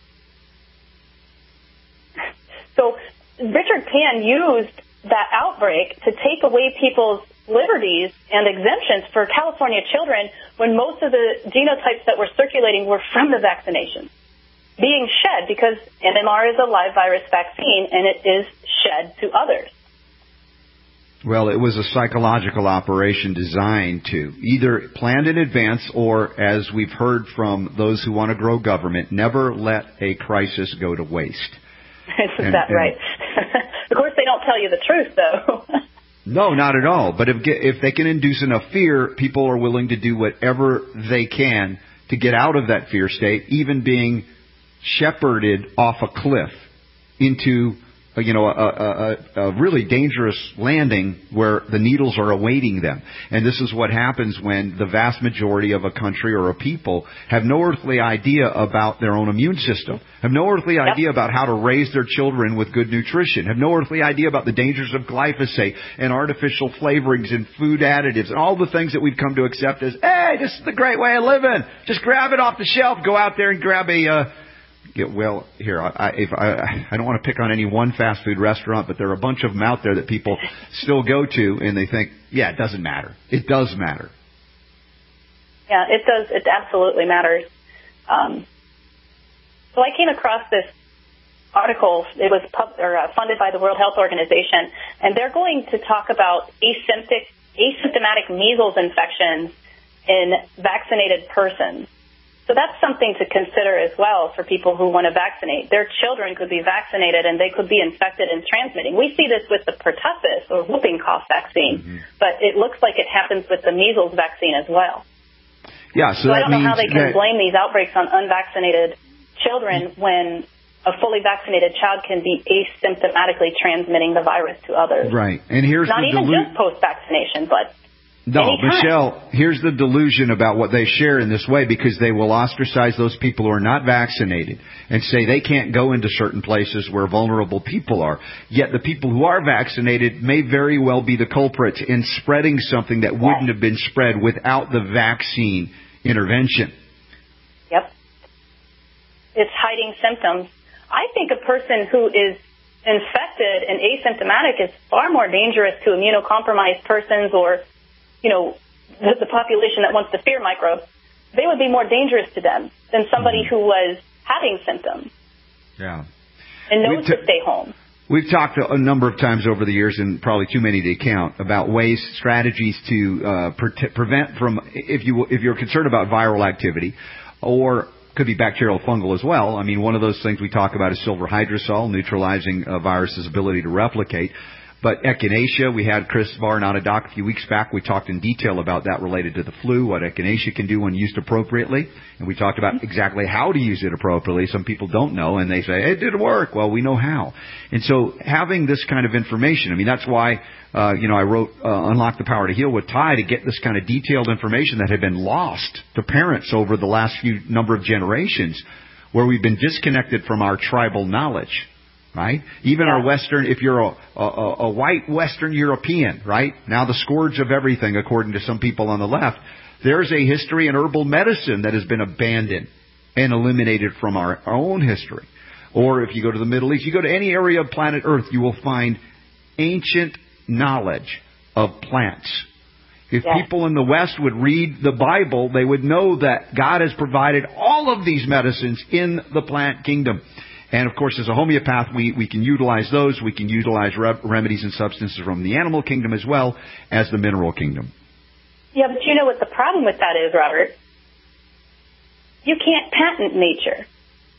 R: So Richard Pan used that outbreak to take away people's liberties and exemptions for California children when most of the genotypes that were circulating were from the vaccination being shed, because M M R is a live virus vaccine and it is shed to others.
H: Well, it was a psychological operation designed to either planned in advance or, as we've heard from those who want to grow government, never let a crisis go to waste.
R: Isn't and, that and, right? Of course, they don't tell you the truth, though.
H: No, not at all. But if if they can induce enough fear, people are willing to do whatever they can to get out of that fear state, even being shepherded off a cliff into you know, a, a, a really dangerous landing where the needles are awaiting them. And this is what happens when the vast majority of a country or a people have no earthly idea about their own immune system, have no earthly yep. idea about how to raise their children with good nutrition, have no earthly idea about the dangers of glyphosate and artificial flavorings and food additives and all the things that we've come to accept as, hey, this is the great way of living. Just grab it off the shelf, go out there and grab a... Uh, Yeah, well, here, I, if I, I don't want to pick on any one fast food restaurant, but there are a bunch of them out there that people still go to, and they think, yeah, it doesn't matter. It does matter.
R: Yeah, it does. It absolutely matters. Um, so I came across this article. It was pub, or, uh, funded by the World Health Organization, and they're going to talk about asymptomatic, asymptomatic measles infections in vaccinated persons. So that's something to consider as well for people who want to vaccinate. Their children could be vaccinated and they could be infected and transmitting. We see this with the pertussis or whooping cough vaccine, mm-hmm. but it looks like it happens with the measles vaccine as well.
H: Yeah, so,
R: so
H: that
R: I don't know
H: means
R: how they can
H: that...
R: blame these outbreaks on unvaccinated children when a fully vaccinated child can be asymptomatically transmitting the virus to others.
H: Right, and here's
R: not
H: the
R: even
H: delu-
R: just post-vaccination, but
H: No,
R: anytime.
H: Michelle, here's the delusion about what they share in this way, because they will ostracize those people who are not vaccinated and say they can't go into certain places where vulnerable people are. Yet the people who are vaccinated may very well be the culprits in spreading something that wouldn't have been spread without the vaccine intervention.
R: Yep. It's hiding symptoms. I think a person who is infected and asymptomatic is far more dangerous to immunocompromised persons or you know, the, the population that wants the fear microbe. They would be more dangerous to them than somebody who was having symptoms.
H: Yeah.
R: And knows
H: t-
R: to stay home.
H: We've talked a number of times over the years, and probably too many to count, about ways, strategies to uh, pre- prevent from, if you if you're concerned about viral activity, or could be bacterial fungal as well. I mean, one of those things we talk about is silver hydrosol, neutralizing a virus's ability to replicate. But echinacea, we had Chris Varn on a doc a few weeks back. We talked in detail about that related to the flu, what echinacea can do when used appropriately. And we talked about exactly how to use it appropriately. Some people don't know, and they say, it didn't work. Well, we know how. And so having this kind of information, I mean, that's why, uh, you know, I wrote uh, Unlock the Power to Heal with Ty to get this kind of detailed information that had been lost to parents over the last few number of generations, where we've been disconnected from our tribal knowledge. Right? Even yeah. our Western, if you're a, a, a white Western European, right? Now the scourge of everything, according to some people on the left, there's a history in herbal medicine that has been abandoned and eliminated from our, our own history. Or if you go to the Middle East, you go to any area of planet Earth, you will find ancient knowledge of plants. If yeah. people in the West would read the Bible, they would know that God has provided all of these medicines in the plant kingdom. And, of course, as a homeopath, we, we can utilize those. We can utilize re- remedies and substances from the animal kingdom as well as the mineral kingdom.
R: Yeah, but you know what the problem with that is, Robert? You can't patent nature.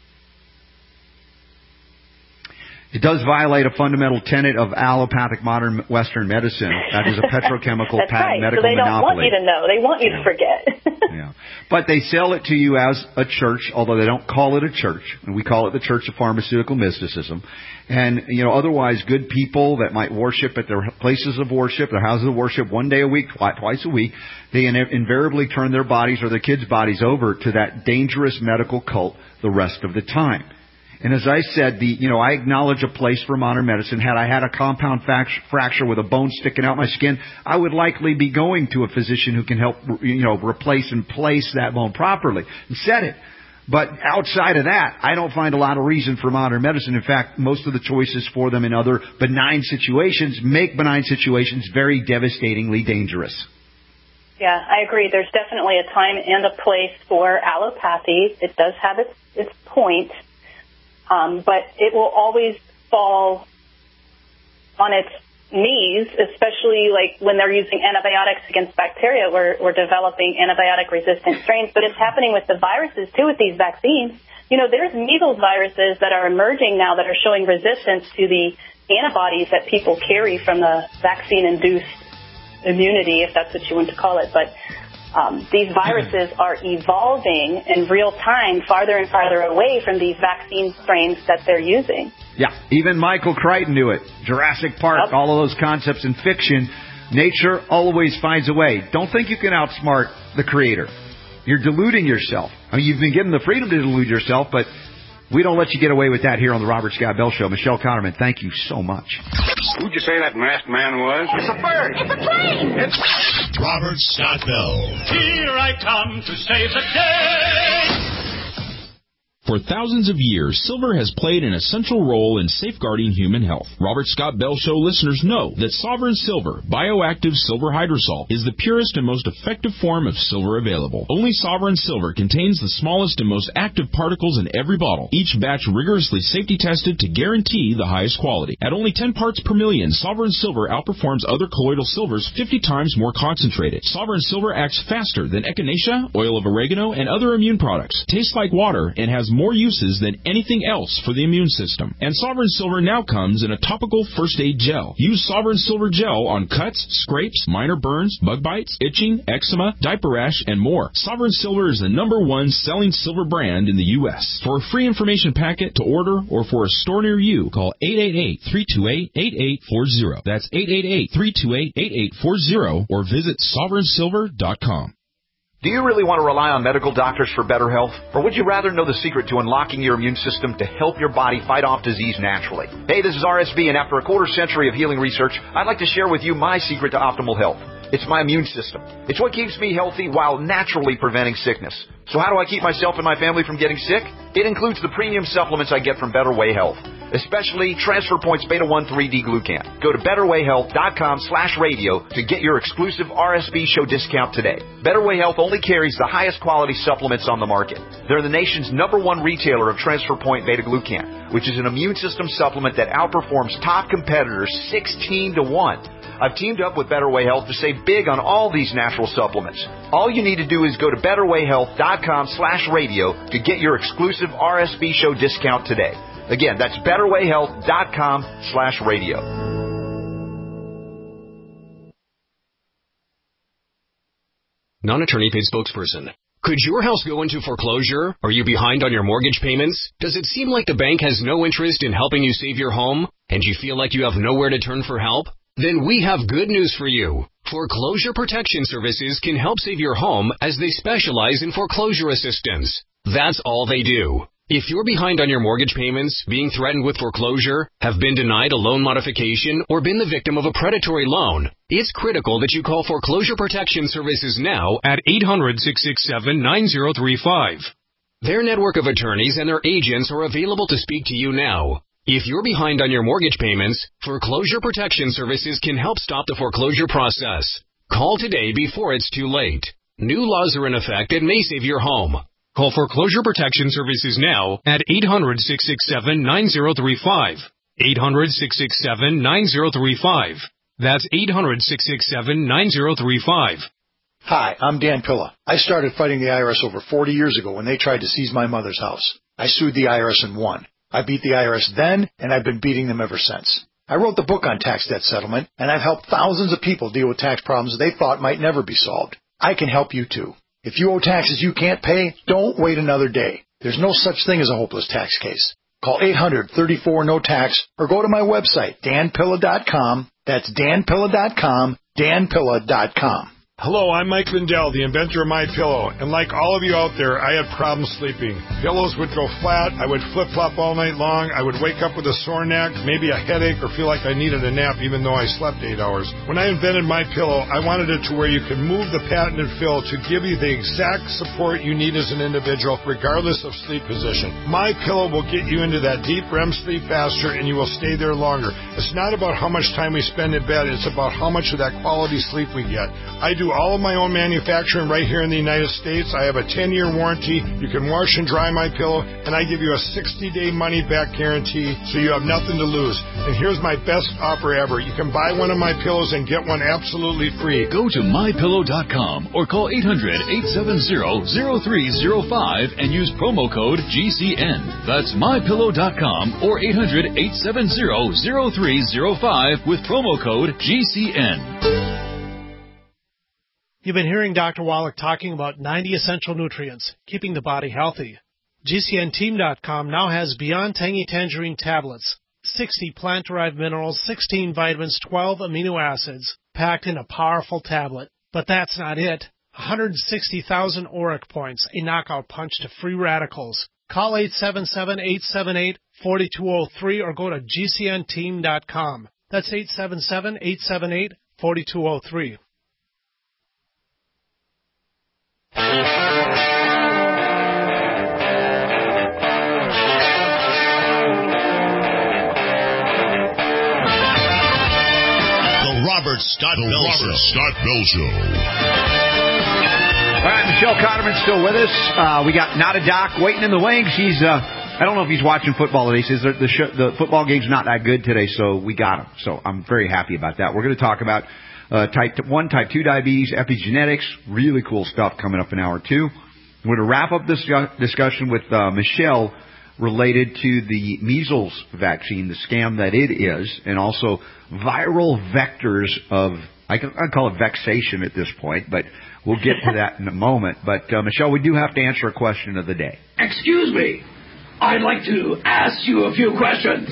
H: It does violate a fundamental tenet of allopathic modern Western medicine. That is a petrochemical
R: That's
H: patent
R: right.
H: medical
R: so they don't
H: monopoly.
R: want you to know. They want you to forget.
H: Yeah. But they sell it to you as a church, although they don't call it a church. And we call it the Church of Pharmaceutical Mysticism. And, you know, otherwise good people that might worship at their places of worship, their houses of worship, one day a week, twice a week, they invariably turn their bodies or their kids' bodies over to that dangerous medical cult the rest of the time. And as I said, the you know, I acknowledge a place for modern medicine. Had I had a compound fracture with a bone sticking out my skin, I would likely be going to a physician who can help, you know, replace and place that bone properly and set it. But outside of that, I don't find a lot of reason for modern medicine. In fact, most of the choices for them in other benign situations make benign situations very devastatingly dangerous.
R: Yeah, I agree. There's definitely a time and a place for allopathy. It does have its, its point. Um, but it will always fall on its knees, especially like when they're using antibiotics against bacteria. We're, we're developing antibiotic-resistant strains, but it's happening with the viruses, too, with these vaccines. You know, there's measles viruses that are emerging now that are showing resistance to the antibodies that people carry from the vaccine-induced immunity, if that's what you want to call it. But Um, these viruses are evolving in real time farther and farther away from these vaccine strains that they're using.
H: Yeah, even Michael Crichton knew it. Jurassic Park, yep. All of those concepts in fiction. Nature always finds a way. Don't think you can outsmart the Creator. You're deluding yourself. I mean, you've been given the freedom to delude yourself, but we don't let you get away with that here on the Robert Scott Bell Show. Michelle Connerman, thank you so much.
A: Who'd you say that masked man was?
B: It's a bird. It's a plane. It's
C: Robert Scott Bell.
B: Here I come to save the day.
D: For thousands of years, silver has played an essential role in safeguarding human health. Robert Scott Bell Show listeners know that Sovereign Silver, bioactive silver hydrosol, is the purest and most effective form of silver available. Only Sovereign Silver contains the smallest and most active particles in every bottle, each batch rigorously safety tested to guarantee the highest quality. At only ten parts per million, Sovereign Silver outperforms other colloidal silvers fifty times more concentrated. Sovereign Silver acts faster than echinacea, oil of oregano, and other immune products, tastes like water, and has more uses than anything else for the immune system. And Sovereign Silver now comes in a topical first aid gel. Use Sovereign Silver gel on cuts, scrapes, minor burns, bug bites, itching, eczema, diaper rash, and more. Sovereign Silver is the number one selling silver brand in the U S For a free information packet to order or for a store near you, call eight eight eight, three two eight, eight eight four zero. That's eight eight eight, three two eight, eight eight four zero or visit sovereign silver dot com.
E: Do you really want to rely on medical doctors for better health? Or would you rather know the secret to unlocking your immune system to help your body fight off disease naturally? Hey, this is R S V, and after a quarter century of healing research, I'd like to share with you my secret to optimal health. It's my immune system. It's what keeps me healthy while naturally preventing sickness. So how do I keep myself and my family from getting sick? It includes the premium supplements I get from Better Way Health, especially Transfer Points Beta one three D Glucan. Go to betterwayhealth.com slash radio to get your exclusive R S V show discount today. Better Way Health only carries the highest quality supplements on the market. They're the nation's number one retailer of Transfer Point Beta Glucan, which is an immune system supplement that outperforms top competitors sixteen to one. I've teamed up with Better Way Health to save big on all these natural supplements. All you need to do is go to betterwayhealth.com slash radio to get your exclusive R S V show discount today. Again, that's betterwayhealth.com slash radio.
G: Non-attorney paid spokesperson. Could your house go into foreclosure? Are you behind on your mortgage payments? Does it seem like the bank has no interest in helping you save your home? And you feel like you have nowhere to turn for help? Then we have good news for you. Foreclosure Protection Services can help save your home as they specialize in foreclosure assistance. That's all they do. If you're behind on your mortgage payments, being threatened with foreclosure, have been denied a loan modification, or been the victim of a predatory loan, it's critical that you call Foreclosure Protection Services now at eight hundred, six six seven, nine zero three five. Their network of attorneys and their agents are available to speak to you now. If you're behind on your mortgage payments, Foreclosure Protection Services can help stop the foreclosure process. Call today before it's too late. New laws are in effect that may save your home. Call Foreclosure Protection Services now at eight hundred, six six seven, nine zero three five. eight hundred, six six seven, nine zero three five. That's eight hundred, six six seven, nine zero three five.
F: Hi, I'm Dan Pilla. I started fighting the I R S over forty years ago when they tried to seize my mother's house. I sued the I R S and won. I beat the I R S then, and I've been beating them ever since. I wrote the book on tax debt settlement, and I've helped thousands of people deal with tax problems they thought might never be solved. I can help you too. If you owe taxes you can't pay, don't wait another day. There's no such thing as a hopeless tax case. Call eight hundred, thirty-four, no tax or go to my website, dan pilla dot com. That's dan pilla dot com, dan pilla dot com.
I: Hello, I'm Mike Lindell, the inventor of MyPillow, and like all of you out there, I had problems sleeping. Pillows would go flat, I would flip-flop all night long, I would wake up with a sore neck, maybe a headache, or feel like I needed a nap even though I slept eight hours. When I invented MyPillow, I wanted it to where you could move the patented fill to give you the exact support you need as an individual, regardless of sleep position. MyPillow will get you into that deep R E M sleep faster, and you will stay there longer. It's not about how much time we spend in bed, it's about how much of that quality sleep we get. I do all of my own manufacturing right here in the United States. I have a ten-year warranty. You can wash and dry my pillow, and I give you a sixty-day money-back guarantee, so you have nothing to lose. And here's my best offer ever. You can buy one of my pillows and get one absolutely free.
J: Go to my pillow dot com or call eight hundred, eight seven zero, zero three zero five and use promo code G C N. That's my pillow dot com or eight hundred, eight seven zero, zero three zero five with promo code G C N.
L: You've been hearing Doctor Wallach talking about ninety essential nutrients, keeping the body healthy. G C N team dot com now has Beyond Tangy Tangerine tablets, sixty plant-derived minerals, sixteen vitamins, twelve amino acids, packed in a powerful tablet. But that's not it. one hundred sixty thousand auric points, a knockout punch to free radicals. Call eight seven seven, eight seven eight, four two zero three or go to G C N team dot com. That's eight seven seven, eight seven eight, four two zero three.
C: The Robert Scott the Bell
O: Robert
C: Show.
O: Scott Bell Show.
H: All right, Michelle Cotterman's still with us. Uh, we got Not a Doc waiting in the wings. He's, uh, I don't know if he's watching football today. He says the, the, show, the football game's not that good today, so we got him. So I'm very happy about that. We're going to talk about uh, type one, type two diabetes, epigenetics, really cool stuff coming up in hour two. We're going to wrap up this discussion with uh, Michelle related to the measles vaccine, the scam that it is, and also viral vectors of, I can I'd call it vexation at this point, but we'll get to that in a moment. But, uh, Michelle, we do have to answer a question of the day.
N: Excuse me. I'd like to ask you a few questions.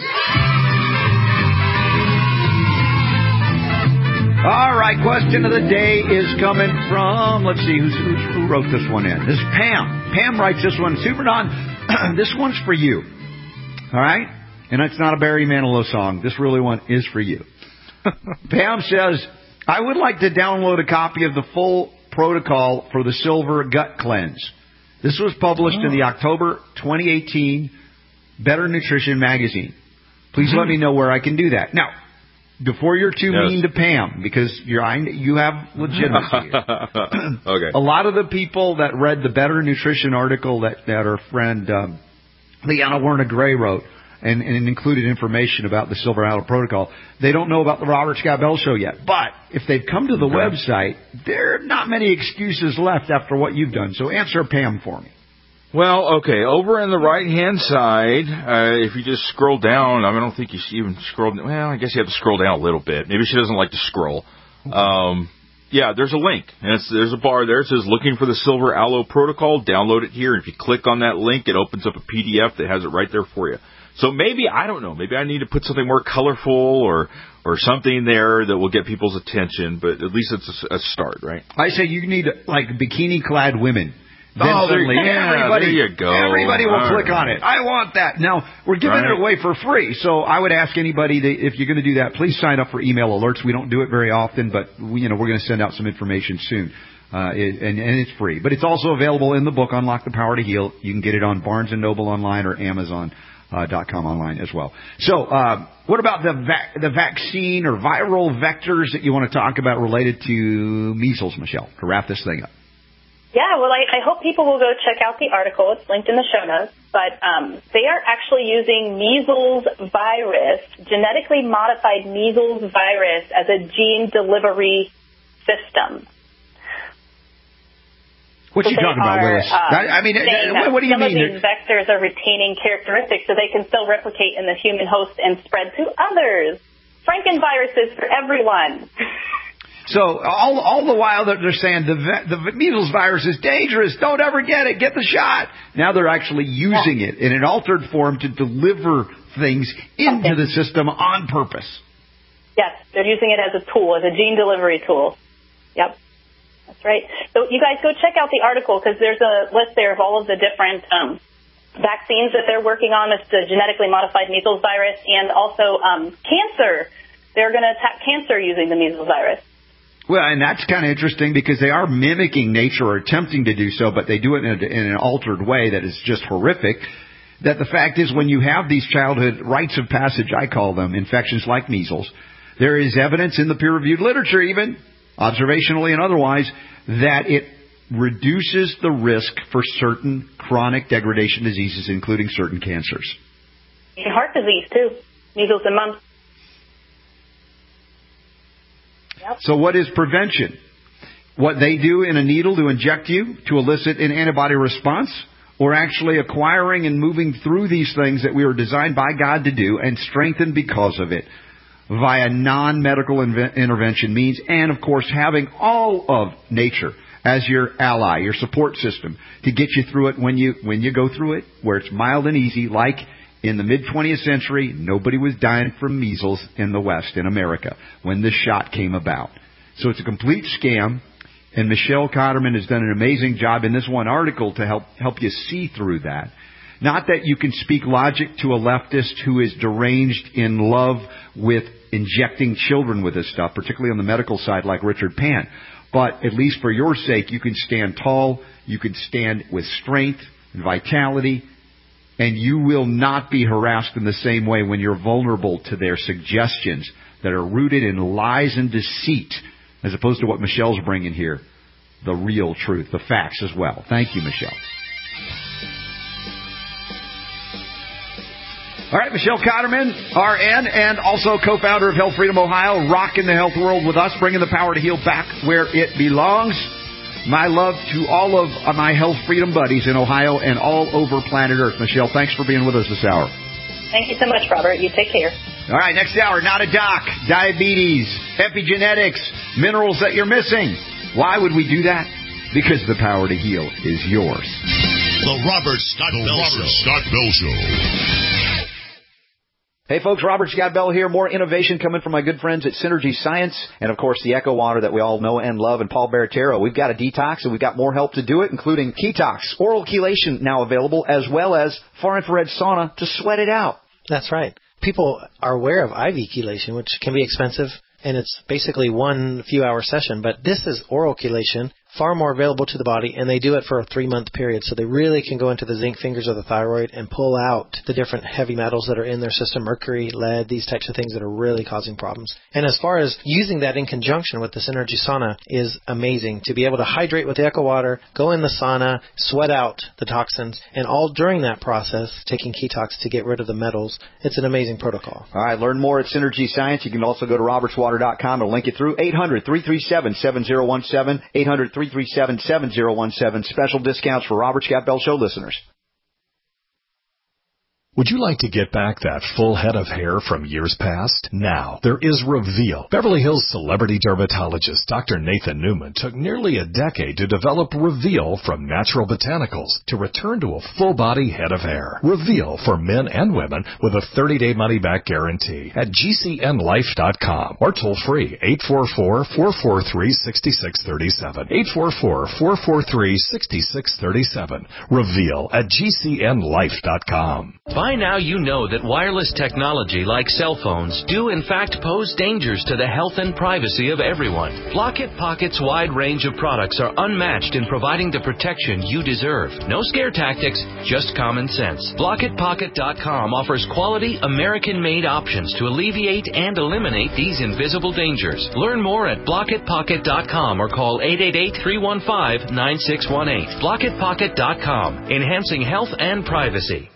H: All right, question of the day is coming from, let's see, who's, who's, who wrote this one in? This is Pam. Pam writes this one. Super Don, this one's for you. All right? And it's not a Barry Manilow song. This really one is for you. Pam says, I would like to download a copy of the full protocol for the Silver Gut Cleanse. This was published oh. in the October twenty eighteen Better Nutrition magazine. Please mm-hmm. let me know where I can do that. Now, before you're too yes. mean to Pam, because you're I, you have legitimacy here.
Z: Okay.
H: A lot of the people that read the Better Nutrition article that, that our friend um, Leanna Werner Gray wrote, and, and included information about the Silver Arrow Protocol, they don't know about the Robert Scott Bell Show yet. But if they've come to the okay. website, there are not many excuses left after what you've done. So answer Pam for me.
Z: Well, okay, over on the right-hand side, uh, if you just scroll down, I, mean, I don't think you should even scroll, well, I guess you have to scroll down a little bit. Maybe she doesn't like to scroll. Um, yeah, there's a link, and it's, there's a bar there. It says, looking for the Silver Aloe Protocol, download it here. If you click on that link, it opens up a P D F that has it right there for you. So maybe, I don't know, maybe I need to put something more colorful or or something there that will get people's attention, but at least it's a, a start, right?
H: I say you need, like, bikini-clad women. Then
Z: oh,
H: suddenly,
Z: yeah,
H: everybody,
Z: there you go.
H: everybody will
Z: All
H: click
Z: right.
H: on it. I want that. Now, we're giving right. it away for free, so I would ask anybody that if you're going to do that, please sign up for email alerts. We don't do it very often, but we, you know, we're going to send out some information soon, uh, it, and, and it's free. But it's also available in the book, Unlock the Power to Heal. You can get it on Barnes and Noble online or Amazon dot com online as well. So, uh, what about the va- the vaccine or viral vectors that you want to talk about related to measles, Michelle, to wrap this thing up?
R: Yeah, well, I, I hope people will go check out the article. It's linked in the show notes. But um, they are actually using measles virus, genetically modified measles virus, as a gene delivery system.
H: What so you talking about, Willis? Um, I, I mean, what, what do you
R: some
H: mean?
R: Some of these vectors are retaining characteristics so they can still replicate in the human host and spread to others. Frankenviruses for everyone.
H: So all all the while that they're saying the the measles virus is dangerous, don't ever get it, get the shot. Now they're actually using yeah. it in an altered form to deliver things into okay. the system on purpose.
R: Yes, they're using it as a tool, as a gene delivery tool. Yep, that's right. So you guys go check out the article because there's a list there of all of the different um, vaccines that they're working on. It's the genetically modified measles virus and also um, cancer. They're going to attack cancer using the measles virus.
H: Well, and that's kind of interesting because they are mimicking nature or attempting to do so, but they do it in, a, in an altered way that is just horrific. That the fact is when you have these childhood rites of passage, I call them, infections like measles, there is evidence in the peer-reviewed literature even, observationally and otherwise, that it reduces the risk for certain chronic degradation diseases, including certain cancers.
R: And heart disease, too. Measles and mumps. Yep.
H: So what is prevention? What they do in a needle to inject you to elicit an antibody response, or actually acquiring and moving through these things that we were designed by God to do and strengthened because of it via non-medical inve- intervention means, and of course having all of nature as your ally, your support system to get you through it when you when you go through it, where it's mild and easy, like in the mid-twentieth century, nobody was dying from measles in the West, in America, when this shot came about. So it's a complete scam, and Michelle Cotterman has done an amazing job in this one article to help help you see through that. Not that you can speak logic to a leftist who is deranged in love with injecting children with this stuff, particularly on the medical side like Richard Pan. But at least for your sake, you can stand tall, you can stand with strength and vitality, and you will not be harassed in the same way when you're vulnerable to their suggestions that are rooted in lies and deceit, as opposed to what Michelle's bringing here, the real truth, the facts as well. Thank you, Michelle. All right, Michelle Cotterman, R N, and also co-founder of Health Freedom Ohio, rocking the health world with us, bringing the power to heal back where it belongs. My love to all of my health freedom buddies in Ohio and all over planet Earth. Michelle, thanks for being with us this hour.
R: Thank you so much, Robert. You take care.
H: All right, next hour, Not a Doc, diabetes, epigenetics, minerals that you're missing. Why would we do that? Because the power to heal is yours.
C: The Robert Scott the Bell Robert Show. Scott Bell Show.
E: Hey folks, Robert Scott Bell here. More innovation coming from my good friends at Synergy Science and, of course, the Echo Water that we all know and love, and Paul Baratero. We've got a detox, and we've got more help to do it, including Ketox, oral chelation now available, as well as far-infrared sauna to sweat it out.
K: That's right. People are aware of I V chelation, which can be expensive, and it's basically one few-hour session. But this is oral chelation, far more available to the body, and they do it for a three-month period. So they really can go into the zinc fingers of the thyroid and pull out the different heavy metals that are in their system, mercury, lead, these types of things that are really causing problems. And as far as using that in conjunction with the Synergy Sauna is amazing. To be able to hydrate with the Echo Water, go in the sauna, sweat out the toxins, and all during that process, taking Ketox to get rid of the metals. It's an amazing protocol.
E: All right, learn more at Synergy Science. You can also go to roberts water dot com and link it through eight hundred, three three seven, seven zero one seven, eight hundred, three three seven, seven zero one seven. Special discounts for Robert Scott Bell Show listeners.
M: Would you like to get back that full head of hair from years past? Now, there is Reveal. Beverly Hills celebrity dermatologist Doctor Nathan Newman took nearly a decade to develop Reveal from natural botanicals to return to a full-body head of hair. Reveal for men and women with a thirty-day money-back guarantee at G C N life dot com or toll-free eight four four, four four three, six six three seven. eight four four, four four three, six six three seven. Reveal at G C N life dot com.
P: By now you know that wireless technology like cell phones do in fact pose dangers to the health and privacy of everyone. Blockit Pocket's wide range of products are unmatched in providing the protection you deserve. No scare tactics, just common sense. Blockit Pocket dot com offers quality American-made options to alleviate and eliminate these invisible dangers. Learn more at Blockit Pocket dot com or call eight eight eight, three one five, nine six one eight. Blockit Pocket dot com, enhancing health and privacy.